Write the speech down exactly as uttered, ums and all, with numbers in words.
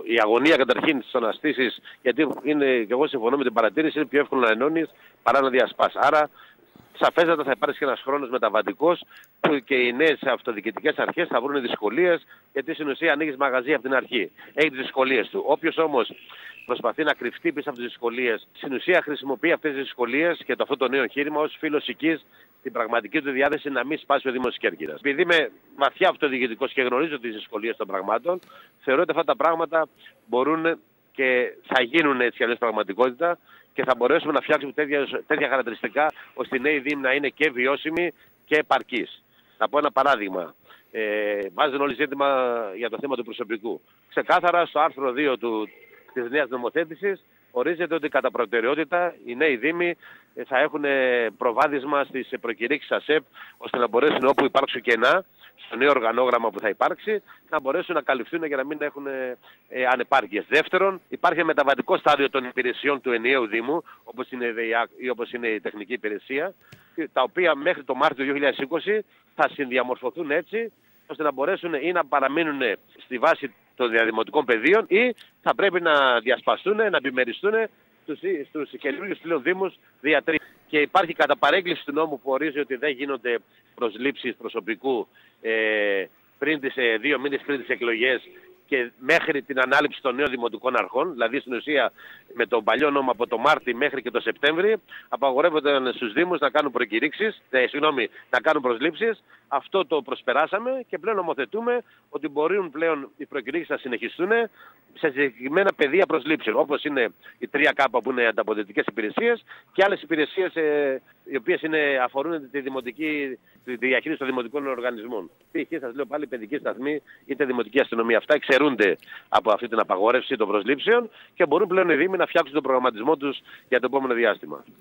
η αγωνία καταρχήν στο να στήσεις, γιατί είναι, και εγώ συμφωνώ με την παρατήρηση, είναι πιο εύκολο να ενώνεις παρά να διασπάσεις. Άρα, σαφέστατα θα υπάρξει και ένας χρόνος μεταβατικός που και οι νέες αυτοδιοικητικές αρχές θα βρουν δυσκολίες, γιατί στην ουσία ανοίγεις μαγαζί από την αρχή. Έχει τις δυσκολίες του. Όποιος όμως προσπαθεί να κρυφτεί πίσω από τις δυσκολίες, στην ουσία χρησιμοποιεί αυτές τις δυσκολίες και το αυτό το νέο εγχείρημα ως φύλος οικής την πραγματική του διάθεση να μην σπάσει ο Δήμος Κέρκυρας. Επειδή είμαι βαθιά αυτοδιοικητικός και γνωρίζω τις δυσκολίες των πραγμάτων, θεωρώ ότι αυτά τα πράγματα μπορούν και θα γίνουν έτσι αλλιώς πραγματικότητα και θα μπορέσουμε να φτιάξουμε τέτοια, τέτοια χαρακτηριστικά ώστε η νέη Δήμη να είναι και βιώσιμη και επαρκής. Να πω ένα παράδειγμα. Ε, βάζουν όλοι ζήτημα για το θέμα του προσωπικού. Ξεκάθαρα στο άρθρο δύο του, της νέας νομοθέτησης ορίζεται ότι κατά προτεραιότητα οι νέοι Δήμοι θα έχουν προβάδισμα στις προκηρύξεις ΑΣΕΠ ώστε να μπορέσουν όπου υπάρξουν κενά στο νέο οργανόγραμμα που θα υπάρξει να μπορέσουν να καλυφθούν για να μην έχουν ε, ανεπάρκειες. Δεύτερον, υπάρχει ένα μεταβατικό στάδιο των υπηρεσιών του ενιαίου Δήμου, όπως είναι η ΔΕΙΑΚ ή όπως είναι η τεχνική υπηρεσία, τα οποία μέχρι το Μάρτιο δύο χιλιάδες είκοσι θα συνδιαμορφωθούν έτσι ώστε να μπορέσουν ή να παραμείνουν στη βάση των διαδημοτικών πεδίων ή θα πρέπει να διασπαστούν, να επιμεριστούν στους, στους καινούργιους πλέον Δήμους δια τρία. Και υπάρχει κατά παρέκκληση του νόμου που ορίζει ότι δεν γίνονται προσλήψεις προσωπικού ε, πριν τις, ε, δύο μήνες πριν τις εκλογές και μέχρι την ανάληψη των νέων δημοτικών αρχών, δηλαδή στην ουσία με τον παλιό νόμο από το Μάρτι μέχρι και το Σεπτέμβρη, απαγορεύονται στους Δήμους να κάνουν προκηρύξεις, ε, συγγνώμη, να κάνουν προσλήψεις. Αυτό το προσπεράσαμε και πλέον νομοθετούμε ότι μπορούν πλέον οι προκηρύξεις να συνεχιστούν σε συγκεκριμένα πεδία προσλήψεων, όπως είναι οι τρία κάπα που είναι ανταποδοτικές υπηρεσίες και άλλες υπηρεσίες ε, οι οποίες είναι, αφορούν τη, δημοτική, τη διαχείριση των δημοτικών οργανισμών. Π.χ. σας λέω πάλι παιδική σταθμή είτε δημοτική αστυνομία. Αυτά εξαιρούνται από αυτή την απαγόρευση των προσλήψεων και μπορούν πλέον οι Δήμοι να φτιάξουν τον προγραμματισμό τους για το επόμενο διάστημα.